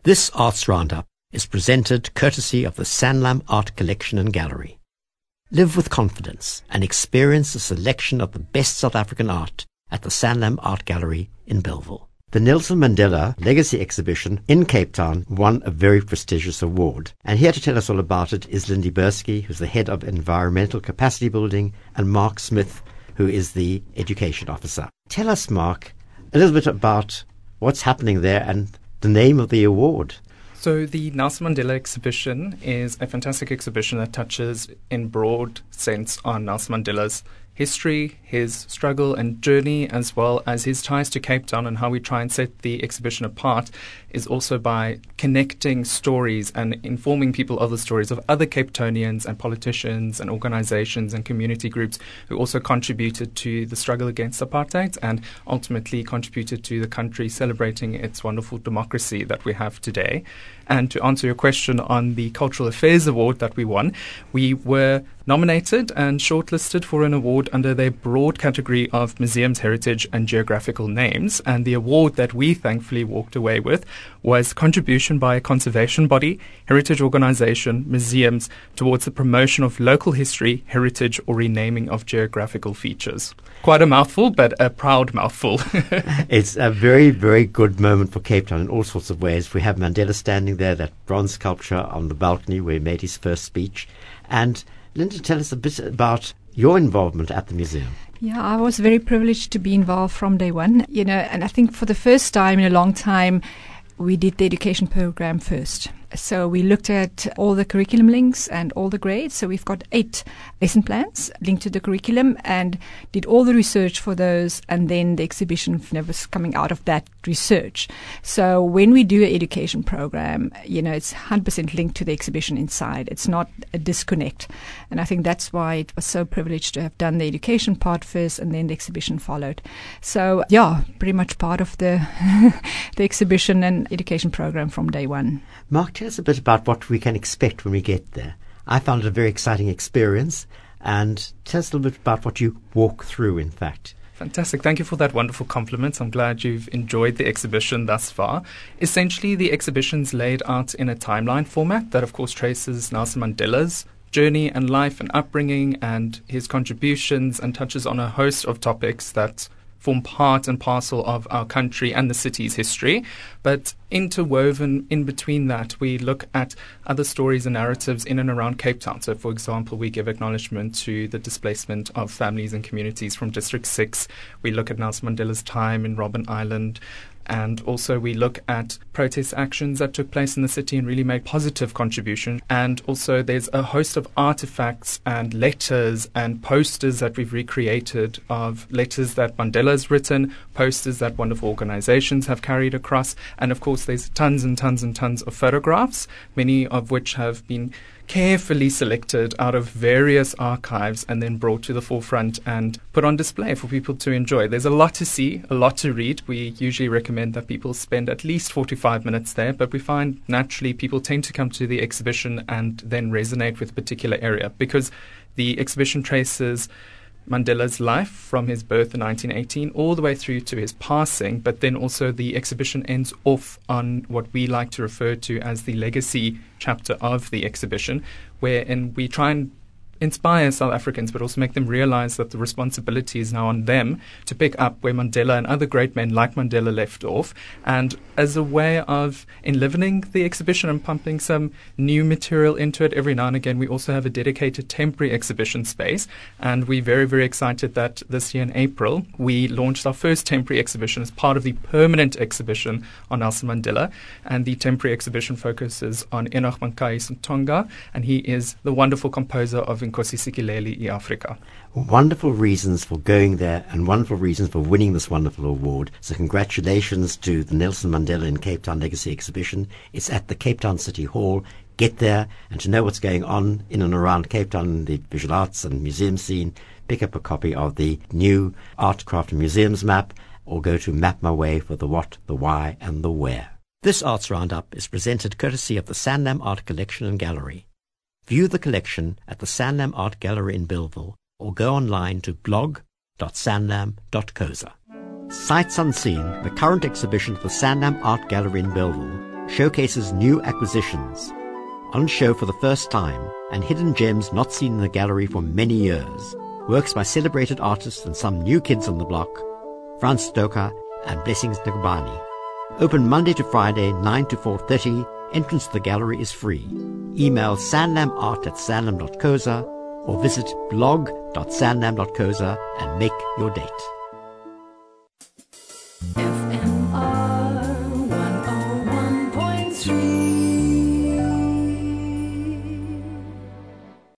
This Arts Roundup is presented courtesy of the Sanlam Art Collection and Gallery. Live with confidence and experience a selection of the best South African art at the Sanlam Art Gallery in Bellville. The Nelson Mandela Legacy Exhibition in Cape Town won a very prestigious award. And here to tell us all about it is Lindy Bursky, who's the Head of Environmental Capacity Building, and Mark Smith, who is the Education Officer. Tell us, Mark, a little bit about what's happening there and the name of the award. So the Nelson Mandela exhibition is a fantastic exhibition that touches in broad sense on Nelson Mandela's history, his struggle and journey, as well as his ties to Cape Town. And how we try and set the exhibition apart is also by connecting stories and informing people of the stories of other Cape Townians and politicians and organizations and community groups who also contributed to the struggle against apartheid and ultimately contributed to the country celebrating its wonderful democracy that we have today. And to answer your question on the Cultural Affairs Award that we won, we were nominated and shortlisted for an award under their broad category of museums, heritage and geographical names. And the award that we thankfully walked away with was contribution by a conservation body, heritage organization, museums towards the promotion of local history, heritage or renaming of geographical features. Quite a mouthful, but a proud mouthful. It's a very, very good moment for Cape Town in all sorts of ways. We have Mandela standing there, that bronze sculpture on the balcony where he made his first speech. And Linda, tell us a bit about your involvement at the museum. Yeah, I was very privileged to be involved from day one, and I think for the first time in a long time, we did the education program first. So we looked at all the curriculum links and all the grades. So we've got 8 lesson plans linked to the curriculum and did all the research for those. And then the exhibition was coming out of that research. So when we do an education program, it's 100% linked to the exhibition inside. It's not a disconnect. And I think that's why it was so privileged to have done the education part first and then the exhibition followed. So yeah, pretty much part of the the exhibition and education program from day one. Mark, tell us a bit about what we can expect when we get there. I found it a very exciting experience, and tell us a little bit about what you walk through, in fact. Fantastic. Thank you for that wonderful compliment. I'm glad you've enjoyed the exhibition thus far. Essentially, the exhibition's laid out in a timeline format that, of course, traces Nelson Mandela's journey and life and upbringing and his contributions and touches on a host of topics that form part and parcel of our country and the city's history. But interwoven in between that, we look at other stories and narratives in and around Cape Town. So, for example, we give acknowledgement to the displacement of families and communities from District 6. We look at Nelson Mandela's time in Robben Island. And also we look at protest actions that took place in the city and really made positive contribution. And also there's a host of artifacts and letters and posters that we've recreated of letters that Mandela's written, posters that wonderful organizations have carried across. And of course there's tons and tons and tons of photographs, many of which have been carefully selected out of various archives and then brought to the forefront and put on display for people to enjoy. There's a lot to see, a lot to read. We usually recommend that people spend at least 45 minutes there, but we find naturally people tend to come to the exhibition and then resonate with a particular area because the exhibition traces Mandela's life from his birth in 1918 all the way through to his passing, but then also the exhibition ends off on what we like to refer to as the legacy chapter of the exhibition, wherein we try and inspire South Africans, but also make them realize that the responsibility is now on them to pick up where Mandela and other great men like Mandela left off. And as a way of enlivening the exhibition and pumping some new material into it every now and again, we also have a dedicated temporary exhibition space. And we're very, very excited that this year in April, we launched our first temporary exhibition as part of the permanent exhibition on Nelson Mandela. And the temporary exhibition focuses on Enoch Mankai Tonga, and he is the wonderful composer of Nkosi Sikelel' iAfrika. Wonderful reasons for going there and wonderful reasons for winning this wonderful award. So congratulations to the Nelson Mandela in Cape Town Legacy Exhibition. It's at the Cape Town City Hall. Get there, and to know what's going on in and around Cape Town, the visual arts and museum scene, pick up a copy of the new Art, Craft and Museums map, or go to Map My Way for the what, the why and the where. This Arts Roundup is presented courtesy of the Sanlam Art Collection and Gallery. View the collection at the Sanlam Art Gallery in Bellville or go online to blog.sanlam.coza. Sights Unseen, the current exhibition at the Sanlam Art Gallery in Bellville, showcases new acquisitions. On show for the first time, and hidden gems not seen in the gallery for many years. Works by celebrated artists and some new kids on the block, Franz Stoker and Blessings Ngubane. Open Monday to Friday, 9 to 4:30. Entrance to the gallery is free. Email sanlamart@sanlam.coza or visit blog.sanlam.coza and make your date.